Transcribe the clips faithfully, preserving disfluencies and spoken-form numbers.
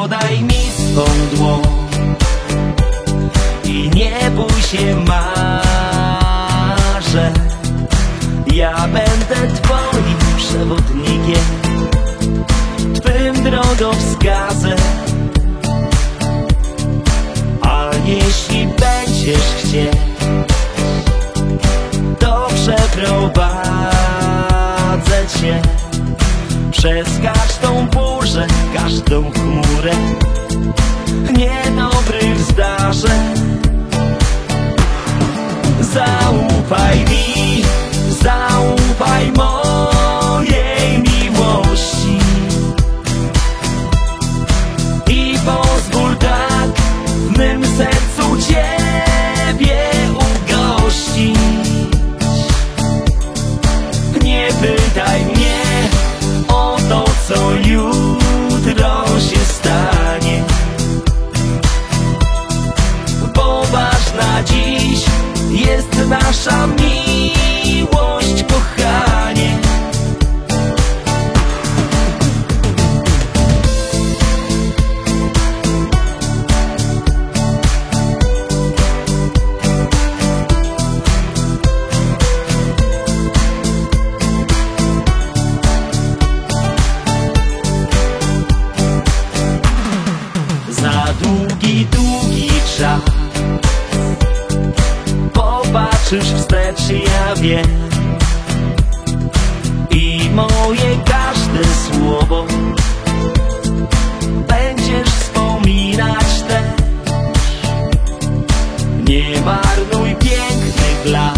podaj mi swą dłoń i nie bój się, marzę. Ja będę twoim przewodnikiem, twym drogowskazem. A jeśli będziesz chcieć, to przeprowadzę cię przez każdą burzę, każdą chmurę niedobrych zdarzeń. Zaufaj mi, zaufaj mojej miłości i pozwól tak w mym sercu Ciebie ugościć. Nie pytaj mnie o to, co jutro się stanie, bo ważna dziś jest nasza miłość, kochanie. Za długi, długi czas popatrzysz wstecz, ja wiem, i moje każde słowo będziesz wspominać też. Nie marnuj pięknych lat,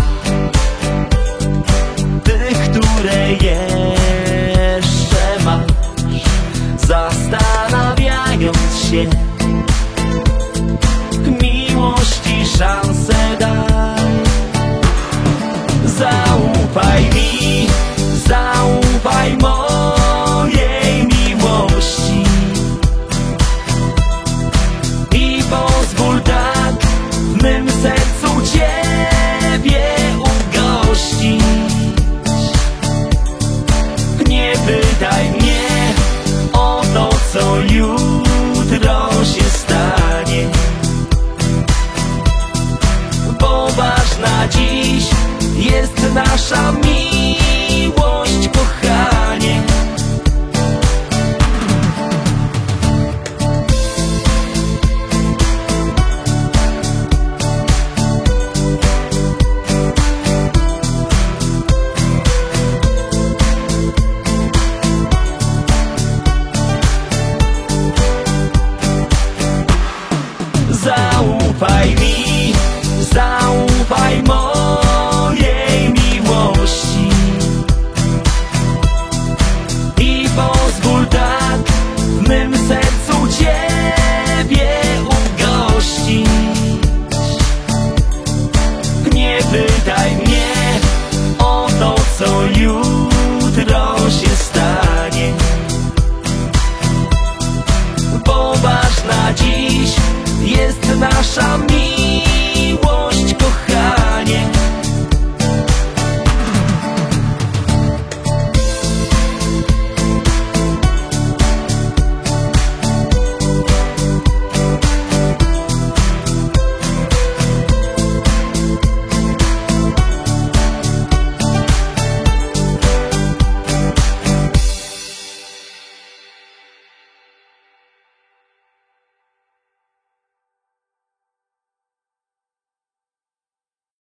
tych, które jeszcze masz, zastanawiając się,